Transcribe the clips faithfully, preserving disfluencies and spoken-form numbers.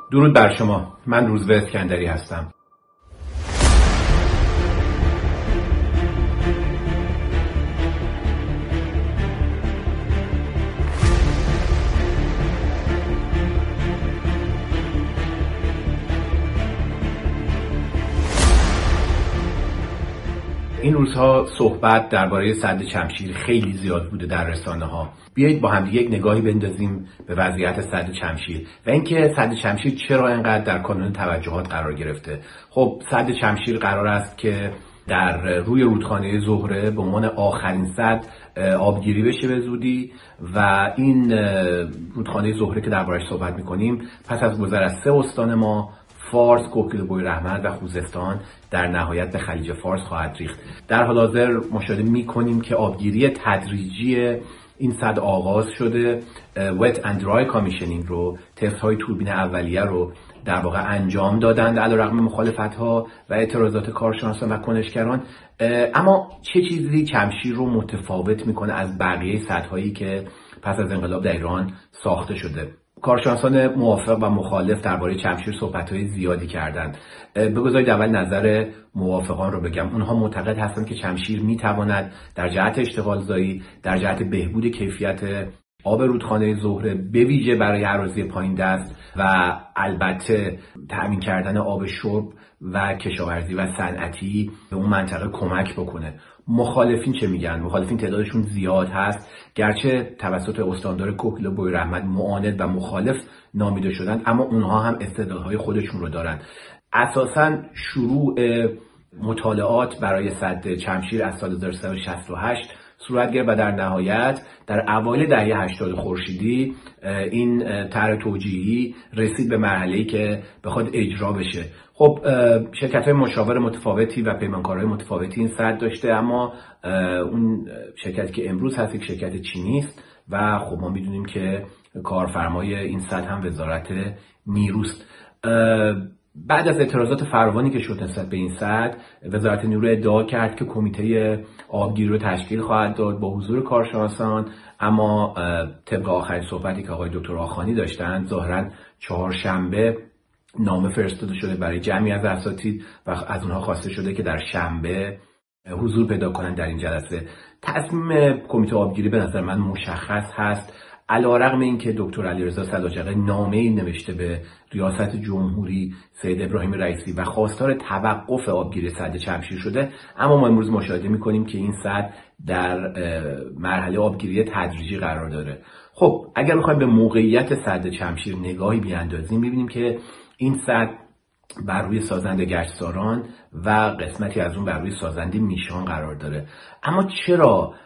درود بر شما. من روزبه اسکندری هستم. این روزها صحبت درباره سد شمشیر خیلی زیاد بوده در رسانه ها. بیایید با هم یک نگاهی بندازیم به وضعیت سد شمشیر و اینکه سد شمشیر چرا اینقدر در کانون توجهات قرار گرفته. خب سد شمشیر قرار است که در روی رودخانه زهره به عنوان آخرین سد آبگیری بشه به زودی و این رودخانه زهره که دربارش صحبت می‌کنیم پس از گذر از سه استان ما، فارس، کوکیل بویراحمد و خوزستان، در نهایت به خلیج فارس خواهد ریخت. در حال حاضر مشاهده می‌کنیم که آبگیری تدریجی این سد آغاز شده. wet and dry commissioning رو، تست‌های توربین اولیه رو در واقع انجام دادند علیرغم مخالفت‌ها و اعتراضات کارشناسان و کنشگران. اما چه چیزی شمشیر رو متفاوت می‌کنه از بقیه سدهایی که پس از انقلاب در ایران ساخته شده؟ کارشناسان موافق و مخالف درباره شمشیر صحبت‌های زیادی کردند. بگذارید اول نظر موافقان رو بگم. اونها معتقد هستند که شمشیر می‌تواند در جهت اشتغالزایی، در جهت بهبود کیفیت آب رودخانه زهره به ویژه برای اراضی پایین دست و البته تأمین کردن آب شرب و کشاورزی و صنعتی به اون منطقه کمک بکنه. مخالفین چه میگن؟ مخالفین تعدادشون زیاد هست، گرچه توسط استاندار کوکیل بویراحمد معاند و مخالف نامیده شدند، اما اونها هم استدلال‌های خودشون رو دارن. اساساً شروع مطالعات برای سد شمشیر از سال هزار و سیصد و شصت و هشت صورت گرفت و در نهایت در اوایل دهه هشتاد خورشیدی این طرح توجیهی رسید به مرحله‌ای که بخواد اجرا بشه. خب شرکت‌های مشاور متفاوتی و پیمانکارهای متفاوتی این سد داشته، اما اون شرکتی که امروز هست یک شرکت چینی است و خب ما می‌دونیم که کارفرمای این سد هم وزارت نیروست. بعد از اعتراضات فراوانی که شد نسبت به این سد، وزارت نیرو ادعا کرد که کمیته آبگیری رو تشکیل خواهد داد با حضور کارشناسان، اما طبق آخرین صحبتی که آقای دکتر آخانی داشتن، ظاهراً چهارشنبه نامه فرستاده شده برای جمعی از اساتید و از اونها خواسته شده که در شنبه حضور پیدا کنند در این جلسه. تصمیم کمیته آبگیری به نظر من مشخص هست. علیرغم اینکه دکتر علیرضا سلاجقه نامه‌ای نوشته به ریاست جمهوری سید ابراهیم رئیسی و خواستار توقف آبگیری سد شمشیر شده، اما ما امروز مشاهده می‌کنیم که این سد در مرحله آبگیری تدریجی قرار داره. خب اگر بخوایم به موقعیت سد شمشیر نگاهی بیاندازیم، می‌بینیم که این سد بر روی سازنده گچساران و قسمتی از اون بر روی سازنده میشان قرار داره. اما چرا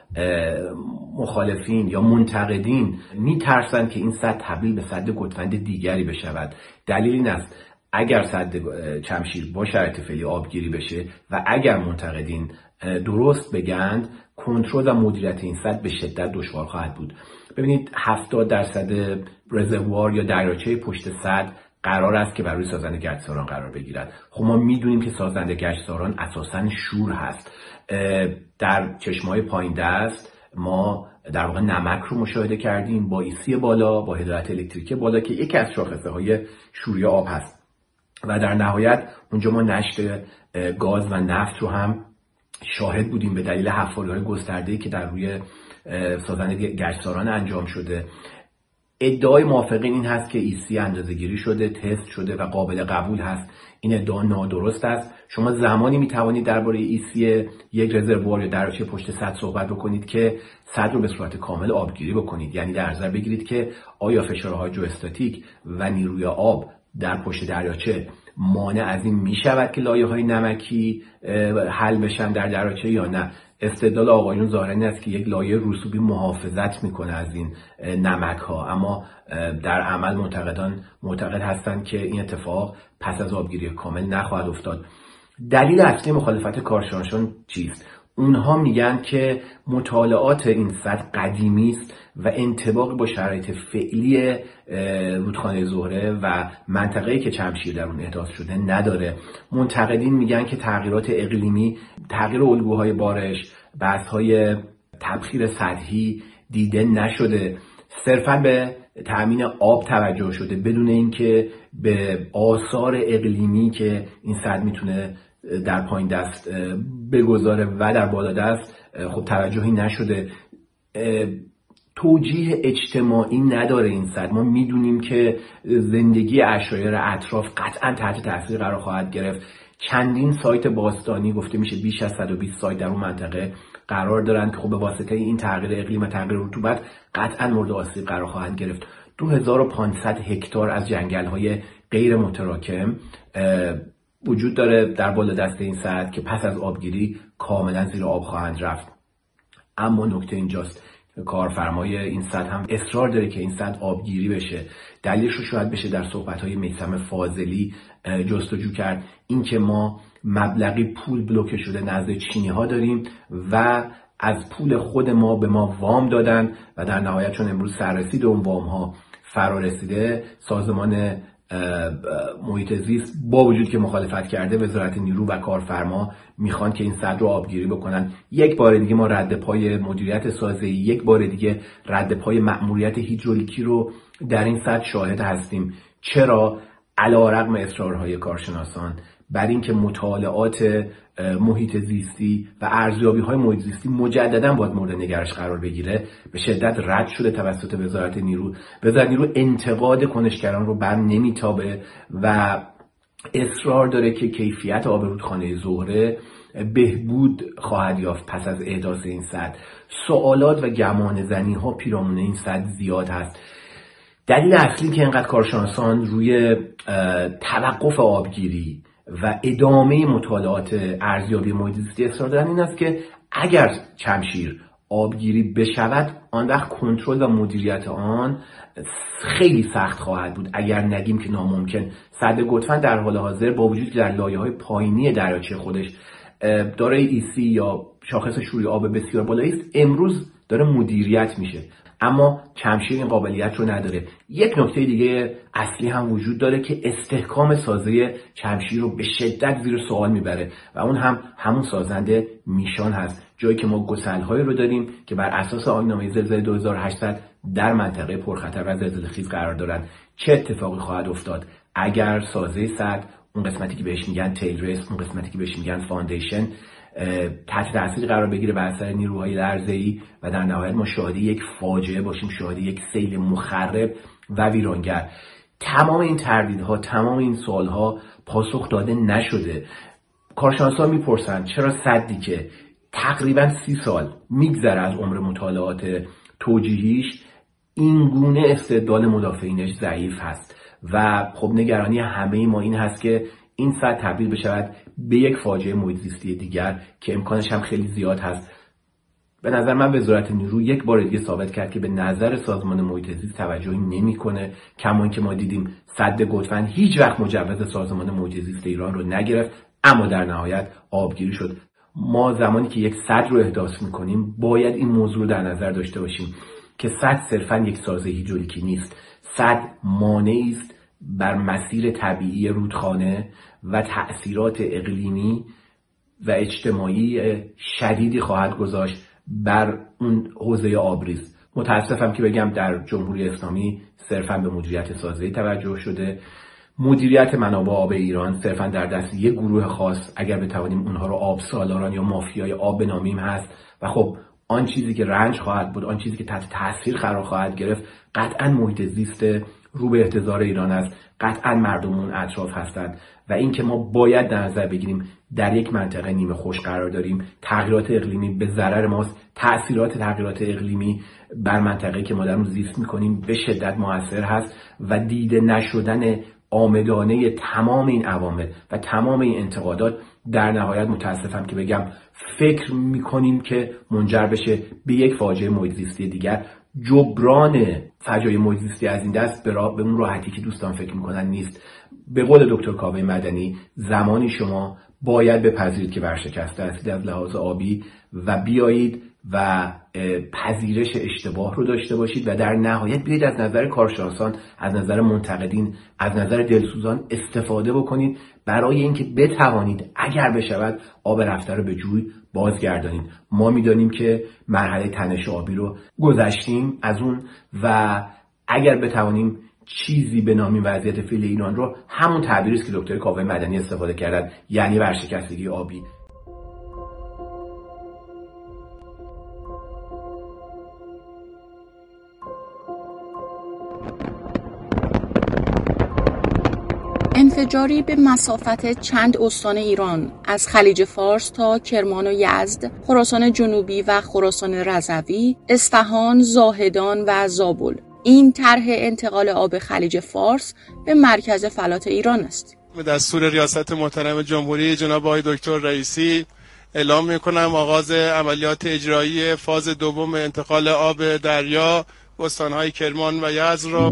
مخالفین یا منتقدین میترسن که این سد تبدیل به سد گتوند دیگری بشود؟ دلیل این است اگر سد شمشیر با شرایط فعلی آبگیری بشه و اگر منتقدین درست بگند، کنترل و مدیریت این سد به شدت دشوار خواهد بود. ببینید هفتاد درصد رزروار یا دریاچه پشت سد قرار است که بر روی سازنده گچساران قرار بگیرد. خب ما میدونیم که سازنده گچساران اساساً شور هست. در چشمه‌های پایین دست ما در واقع نمک رو مشاهده کردیم با ایسی بالا، با هدایت الکتریکی بالا که یکی از شاخصه‌های شوری آب هست و در نهایت اونجا ما نشت گاز و نفت رو هم شاهد بودیم به دلیل حفاری‌های گسترده‌ای که در روی سازنده گچساران انجام شده. ادعای موافقین این هست که ایسی اندازه‌گیری شده، تست شده و قابل قبول هست. این ادعا نادرست است. شما زمانی میتوانید درباره ایسی یک رزروار یا دریاچه پشت سد صحبت بکنید که سد رو به صورت کامل آبگیری بکنید، یعنی در نظر بگیرید که آیا فشارهای هایدروستاتیک و نیروی آب در پشت دریاچه مانع از این میشود که لایه‌های نمکی حل بشن در دریاچه یا نه. استدلال آقایون ظاهراً این است که یک لایه رسوبی محافظت میکنه از این نمک ها، اما در عمل معتقدان معتقد هستند که این اتفاق پس از آبگیری کامل نخواهد افتاد. دلیل اصلی مخالفت کارشناسان چیست؟ اونها میگن که مطالعات این سد قدیمی است و انطباقی با شرایط فعلی رودخانه زهره و منطقه‌ای که شمشیر در اون احداث شده نداره. منتقدین میگن که تغییرات اقلیمی، تغییر الگوهای بارش، بحث‌های تبخیر سطحی دیده نشده. صرفاً به تأمین آب توجه شده، بدون اینکه به آثار اقلیمی که این سد میتونه در پایین دست بگذاره و در بالا دست خب توجهی نشده. توجیه اجتماعی نداره این سد. ما میدونیم که زندگی عشایر اطراف قطعا تحت تاثیر قرار خواهد گرفت. چندین سایت باستانی، گفته میشه بیش از صد و بیست سایت در اون منطقه قرار دارند که خب به واسطه این تغییر اقلیم و تغییر رطوبت قطعا مورد آسیب قرار خواهند گرفت. دو هزار و پانصد هکتار از جنگل‌های غیر متراکم وجود داره در بالا دست این سد که پس از آبگیری کاملا زیر آب خواهند رفت. اما نکته اینجاست، کارفرمای این سد هم اصرار داره که این سد آبگیری بشه. دلیلش رو شاید بشه در صحبت‌های میثم فاضلی جستجو کرد، اینکه ما مبلغی پول بلوکه شده نزد چینی‌ها داریم و از پول خود ما به ما وام دادن و در نهایت چون امروز سررسید اون وام‌ها فرا رسیده، سازمان محیط زیست با وجود که مخالفت کرده، وزارت نیرو و کارفرما میخوان که این سد رو آبگیری بکنن. یک بار دیگه ما رد پای مدیریت سازه‌ای، یک بار دیگه رد پای مأموریت هیدرولیکی رو در این سد شاهد هستیم. چرا؟ علی‌رغم اصرارهای کارشناسان بر اینکه مطالعات محیط زیستی و ارزیابی‌های محیط زیستی مجددا باید مورد نگرش قرار بگیره، به شدت رد شده توسط وزارت نیرو. وزارت نیرو انتقاد کنشگران رو بر نمیتابه و اصرار داره که کیفیت آب رودخانه زهره بهبود خواهد یافت پس از احداث این سد. سوالات و گمانه‌زنی‌ها پیرامون این سد زیاد هست. دلیل اصلی که اینقدر کارشناسان روی توقف آبگیری و ادامه مطالعات ارزیابی محیط زیستی اصرار دارن این است که اگر چمشیر آبگیری بشود، آن وقت کنترل و مدیریت آن خیلی سخت خواهد بود، اگر نگیم که ناممکن. سد گوتفن در حال حاضر با وجود که در لایه‌های پایینی دریاچه خودش دارای ایسی یا شاخص شوری آب بسیار بالایی است، امروز داره مدیریت میشه، اما چمشیر این قابلیت رو نداره. یک نکته دیگه اصلی هم وجود داره که استحکام سازه چمشیر رو به شدت زیر سوال میبره و اون هم همون سازنده میشان هست، جایی که ما گسل‌هایی رو داریم که بر اساس آیین‌نامه زلزله دو هزار و هشتصد در منطقه پرخطر و زلزله‌خیز قرار دارند. چه اتفاقی خواهد افتاد اگر سازه سد، اون قسمتی که بهش میگن تیل ریس، اون قسمتی که بهش میگن فاندیشن، تحت تاثیر قرار بگیره بر اثر نیروهای لرزه‌ای و در نهایت ما شاهد یک فاجعه باشیم، شاهد یک سیل مخرب و ویرانگر. تمام این تردیدها، تمام این سوالها پاسخ داده نشده. کارشناسان میپرسن چرا سدی که تقریبا سی سال میگذره از عمر مطالعات توجیهیش، این گونه استدلال مدافعینش ضعیف هست و خب نگرانی همه ما این هست که این سد تبدیل بشود به یک فاجعه محیط زیستی دیگر که امکانش هم خیلی زیاد هست. به نظر من وزارت نیرو یک بار دیگه ثابت کرد که به نظر سازمان محیط زیست توجهی نمی‌کنه، کما اینکه ما دیدیم سد گوتفن هیچ وقت مجوز سازمان محیط زیست ایران رو نگرفت، اما در نهایت آبگیری شد. ما زمانی که یک سد رو احداث می‌کنیم باید این موضوع رو در نظر داشته باشیم که سد صرفاً یک سازه هیدرولیکی نیست. سد مانعی است بر مسیر طبیعی رودخانه و تأثیرات اقلیمی و اجتماعی شدیدی خواهد گذاشت بر اون حوزه آبریز. متاسفم که بگم در جمهوری اسلامی صرفاً به مدیریت سازه‌ای توجه شده. مدیریت منابع آب ایران صرفاً در دست یک گروه خاص، اگر بتوانیم اونها رو آب سالاران یا مافیای آب بنامیم هست و خب آن چیزی که رنج خواهد بود، آن چیزی که تحت تاثیر قرار خواهد گرفت، قطعاً محیط زیست رو به احتضار ایران است، قطعاً مردمون اطراف هستند و اینکه ما باید در نظر بگیریم در یک منطقه نیمه خشک قرار داریم، تغییرات اقلیمی به ضرر ماست، تأثیرات تغییرات اقلیمی بر منطقه‌ای که ما در اون زیست می‌کنیم به شدت مؤثر هست و دیده نشدن عامدانه تمام این عوامل و تمام این انتقادات در نهایت متاسفم که بگم فکر می‌کنیم که منجر بشه به یک فاجعه محیط زیستی دیگر. جبران فجایع محیط زیستی از این دست به, را... به اون راحتی که دوستان فکر میکنن نیست. به قول دکتر کاوه مدنی، زمانی شما باید بپذیرید که ورشکسته هستید از لحاظ آبی و بیایید و پذیرش اشتباه رو داشته باشید و در نهایت بیایید از نظر کارشناسان، از نظر منتقدین، از نظر دلسوزان استفاده بکنید برای اینکه بتوانید اگر بشود آب رفته رو به جوی بازگردانید. ما میدانیم که مرحله تنش آبی رو گذشتیم از اون و اگر بتوانیم چیزی به نام وضعیت فعلی ایران رو، همون تعبیری است که دکتر کاوه مدنی استفاده کردن، یعنی ورشکستگی آبی. انفجاری به مسافت چند استان ایران از خلیج فارس تا کرمان و یزد، خراسان جنوبی و خراسان رضوی، اصفهان، زاهدان و زابل. این طرح انتقال آب خلیج فارس به مرکز فلات ایران است. به دستور ریاست محترم جمهوری جناب آقای دکتر رئیسی اعلام می‌کنم آغاز عملیات اجرایی فاز دوم انتقال آب دریا به استان‌های کرمان و یزد را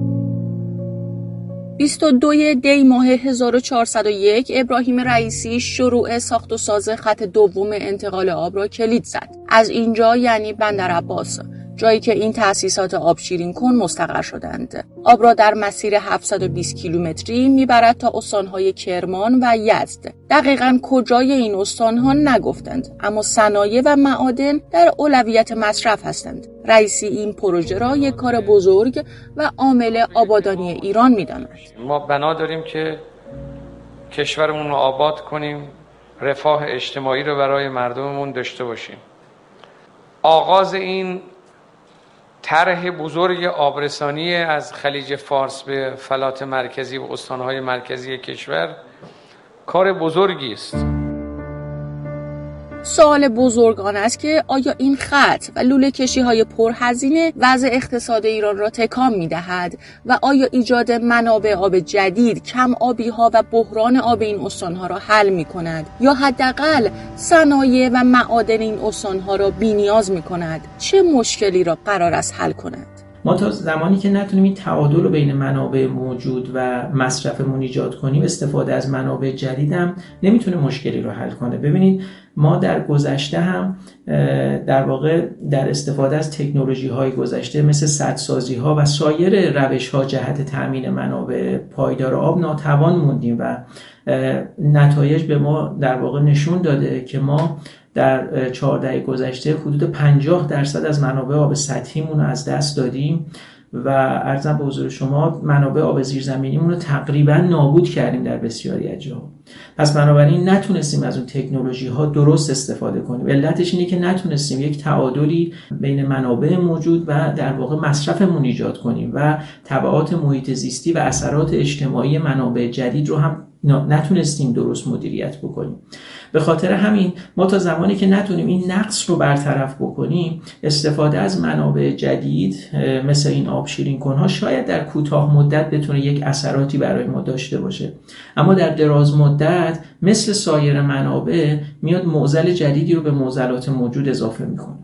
بیست و دو دی ماه هزار و چهارصد و یک ابراهیم رئیسی شروع ساخت و ساز خط دوم انتقال آب را کلید زد. از اینجا یعنی بندر عباس، جایی که این تأسیسات آب شیرین کن مستقر شدند. آب را در مسیر هفتصد و بیست کیلومتری میبرد تا استانهای کرمان و یزد. دقیقاً کجای این استانها نگفتند، اما صنایع و معادن در اولویت مصرف هستند. رئیسی این پروژه را یک کار بزرگ و عامل آبادانی ایران میداند. ما بنا داریم که کشورمون رو آباد کنیم، رفاه اجتماعی رو برای مردممون داشته باشیم. آغاز این طرح بزرگ آبرسانی از خلیج فارس به فلات مرکزی و استانهای مرکزی کشور کار بزرگی است. سوال بزرگ آن است که آیا این خط و لوله کشی های پرهزینه وضع اقتصاد ایران را تکان می دهد و آیا ایجاد منابع آب جدید کم آبی ها و بحران آب این استان ها را حل می کند یا حداقل صنایع و معادن این استان ها را بی نیاز می کند؟ چه مشکلی را قرار است حل کند؟ ما تا زمانی که نتونیم این تعادل رو بین منابع موجود و مصرفمون ایجاد کنیم، استفاده از منابع جدید هم نمیتونه مشکلی رو حل کنه. ببینید ما در گذشته هم در واقع در استفاده از تکنولوژی های گذشته مثل سدسازی ها و سایر روش ها جهت تامین منابع پایدار آب ناتوان موندیم و نتایج به ما در واقع نشون داده که ما در چهار دهه گذشته حدود پنجاه درصد از منابع آب سطحیمون رو از دست دادیم و عرضم به حضور شما منابع آب زیرزمینیمون رو تقریبا نابود کردیم در بسیاری از جاها. پس بنابراین نتونستیم از اون تکنولوژی ها درست استفاده کنیم. علتش اینه که نتونستیم یک تعادلی بین منابع موجود و در واقع مصرفمون ایجاد کنیم و تبعات محیط زیستی و اثرات اجتماعی منابع جدید رو هم نتونستیم درست مدیریت بکنیم. به خاطر همین ما تا زمانی که نتونیم این نقص رو برطرف بکنیم، استفاده از منابع جدید مثل این آب شیرین کنها شاید در کوتاه مدت بتونه یک اثراتی برای ما داشته باشه، اما در دراز مدت مثل سایر منابع میاد معضل جدیدی رو به معضلات موجود اضافه میکنه.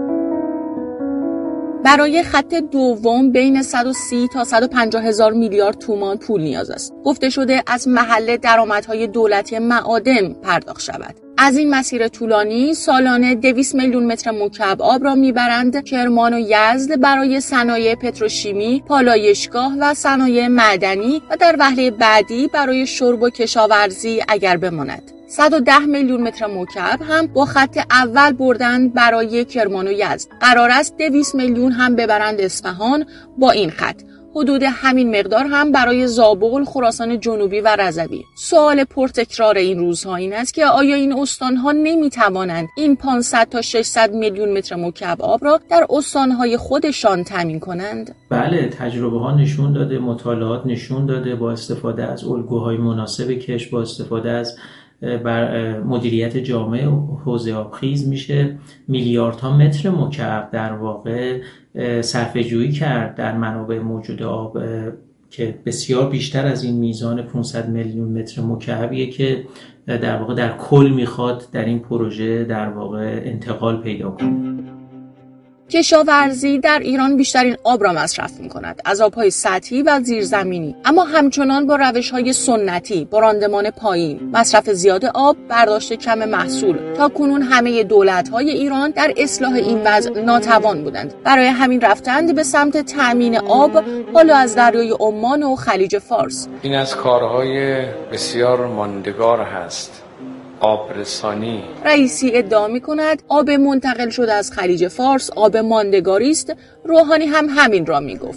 برای خط دوم بین صد و سی تا صد و پنجاه هزار میلیارد تومان پول نیاز است. گفته شده از محل درآمدهای دولتی معادن پرداخت شود. از این مسیر طولانی سالانه دویست میلیون متر مکعب آب را میبرند کرمان و یزد برای صنایع پتروشیمی، پالایشگاه و صنایع معدنی و در وهله بعدی برای شرب و کشاورزی اگر بماند. صد و ده میلیون متر مکعب هم با خط اول بردن برای کرمان و یزد. قرار است دویست میلیون هم ببرند اصفهان با این خط. حدود همین مقدار هم برای زابل، خراسان جنوبی و رضوی. سوال پرتکرار این روزها این است که آیا این استانها نمیتوانند این پانصد تا ششصد میلیون متر مکعب آب را در استانهای خودشان تامین کنند؟ بله، تجربه ها نشون داده، مطالعات نشون داده با استفاده از الگوهای مناسب کشت، با استفاده از بر مدیریت جامع حوزه آبخیز میشه میلیاردها متر مکعب در واقع صرفه جویی کرد در منابع موجود آب که بسیار بیشتر از این میزان پانصد میلیون متر مکعبیه که در واقع در کل میخواد در این پروژه در واقع انتقال پیدا کنه. کشاورزی در ایران بیشترین آب را مصرف می‌کند، از آب‌های سطحی و زیرزمینی، اما همچنان با روش‌های سنتی، با راندمان پایین، مصرف زیاد آب، برداشت کم محصول. تا کنون همه دولت‌های ایران در اصلاح این وضع ناتوان بودند. برای همین رفتند به سمت تأمین آب، حالا از دریای عمان و خلیج فارس. این از کارهای بسیار ماندگار هست. آبرسانی. رئیسی ادعا می‌کند آب منتقل شده از خلیج فارس آب ماندگاری است. روحانی هم همین را می‌گفت.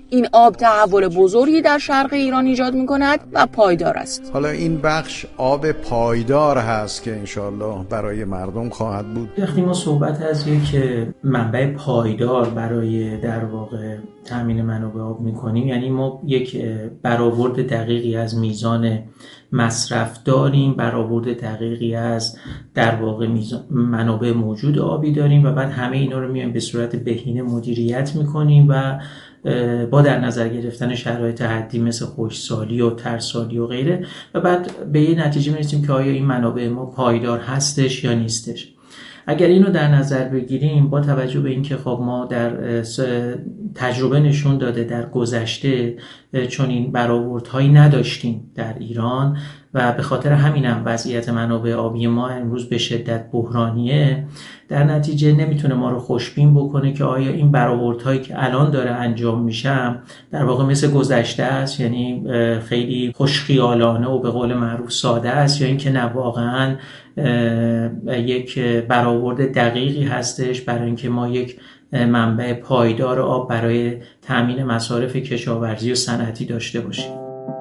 این آب تحول بزرگی در شرق ایران ایجاد می‌کند و پایدار است. حالا این بخش آب پایدار هست که انشالله برای مردم خواهد بود. وقتی ما صحبت از یک منبع پایدار برای در واقع تامین منابع آب می‌کنیم، یعنی ما یک برآورد دقیقی از میزان مصرف داریم، برآورد دقیقی از در واقع منابع موجود آبی داریم و بعد همه اینا رو میایم به صورت بهینه مدیریت میکنیم و با در نظر گرفتن شرایط حدی مثل خشکسالی و ترسالی و غیره و بعد به یه نتیجه میرسیم که آیا این منابع ما پایدار هستش یا نیستش. اگر اینو در نظر بگیریم با توجه به اینکه خب ما در تجربه نشون داده در گذشته چون این برآوردهایی نداشتیم در ایران و به خاطر همینم وضعیت منابع آبی ما امروز به شدت بحرانیه، در نتیجه نمیتونه ما رو خوشبین بکنه که آیا این برآوردهایی که الان داره انجام میشه در واقع مثل گذشته است، یعنی خیلی خوشخیالانه و به قول معروف ساده است، یا اینکه نه واقعا یک برآورد دقیقی هستش برای اینکه ما یک منبع پایدار آب برای تامین مصارف کشاورزی و صنعتی داشته باشیم.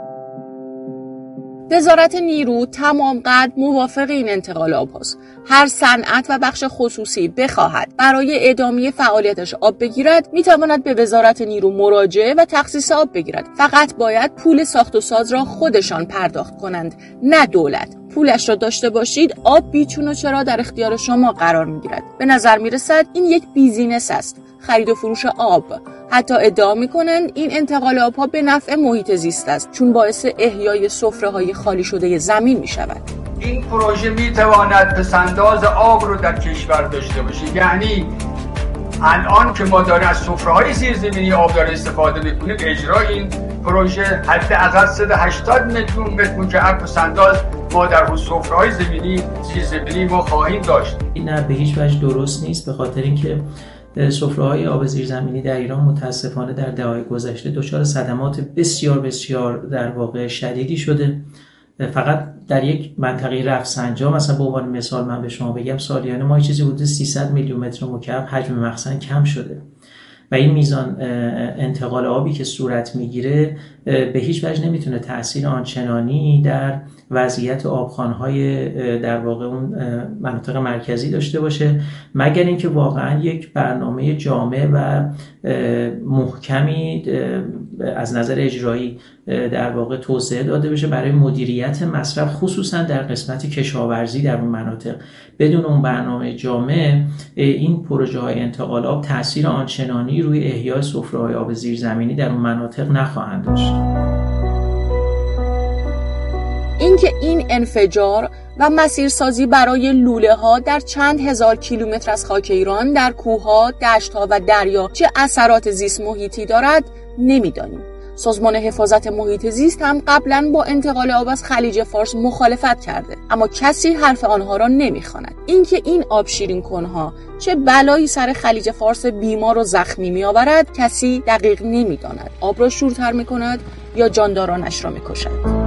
وزارت نیرو تمام قد موافق این انتقال آب هست. هر صنعت و بخش خصوصی بخواهد برای ادامه فعالیتش آب بگیرد میتواند به وزارت نیرو مراجعه و تخصیص آب بگیرد. فقط باید پول ساخت و ساز را خودشان پرداخت کنند، نه دولت. پولش را داشته باشید آب بیچون و چرا در اختیار شما قرار میگیرد. به نظر میرسد این یک بیزینس است، خرید و فروش آب. حتی ادعا میکنند این انتقال آبها به نفع محیط زیست است چون باعث احیای سفره‌های خالی شده زمین میشود. این پروژه میتواند پسنداز آب رو در کشور داشته باشه، یعنی الان که ما داریم از سفره‌های زیرزمینی آب داره استفاده میکنیم، اجرا این پروژه حداقل صد و هشتاد میلیون متر مکعب پسنداز ما در سفره‌های زمینی زیرزمینی ما خواهیم داشت. این نه به هیچ وجه درست نیست، به خاطر اینکه سفره‌های آب زیرزمینی در ایران متاسفانه در دهه‌های گذشته دچار صدمات بسیار بسیار در واقع شدیدی شده. فقط در یک منطقه رفسنجان مثلا به عنوان مثال من به شما بگم سالیانه ما چیزی حدود سیصد میلیون متر مکعب حجم مخزن کم شده و این میزان انتقال آبی که صورت میگیره به هیچ وجه نمیتونه تأثیر آنچنانی در وضعیت آبخوان‌های در واقع اون مناطق مرکزی داشته باشه، مگر اینکه واقعا یک برنامه جامع و محکمی از نظر اجرایی در واقع توسعه داده بشه برای مدیریت مصرف، خصوصا در قسمت کشاورزی در اون مناطق. بدون اون برنامه جامع این پروژه های انتقال آب تأثیر آنچنانی روی احیای سفره‌های آب زیرزمینی در اون مناطق نخواهند داشت. اینکه این انفجار و مسیرسازی برای لوله ها در چند هزار کیلومتر از خاک ایران در کوهها، دشت‌ها و دریا چه اثرات زیست محیطی دارد نمیدانیم. سازمان حفاظت محیط زیست هم قبلا با انتقال آب از خلیج فارس مخالفت کرده، اما کسی حرف آنها را نمیخواند. اینکه این آب شیرین کنها چه بلایی سر خلیج فارس بیمار و زخمی میآورد کسی دقیق نمیداند. آب را شورتر میکند یا جاندارانش را میکشد.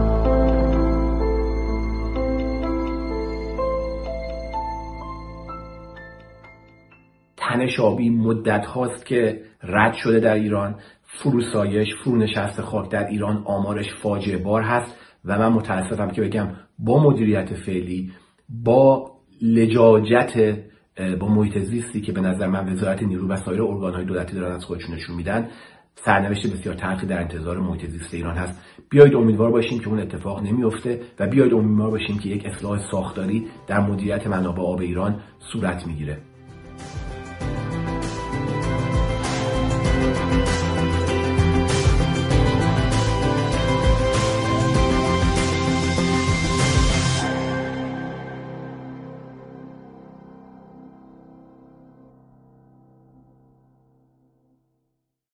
تنش آبی مدت هاست که رد شده در ایران. فروسایش، فرونشست خاک در ایران آمارش فاجعه بار هست و من متاسفم که بگم با مدیریت فعلی، با لجاجت، با محیط زیستی که به نظر من وزارت نیرو و سایر ارگان‌های دولتی دارن از خودشون نشون میدن، سرنوشت بسیار تلخی در انتظار محیط زیست ایران هست. بیایید امیدوار باشیم که اون اتفاق نمیفته و بیایید امیدوار باشیم که یک اصلاح ساختاری در مدیریت منابع آب ایران صورت میگیره.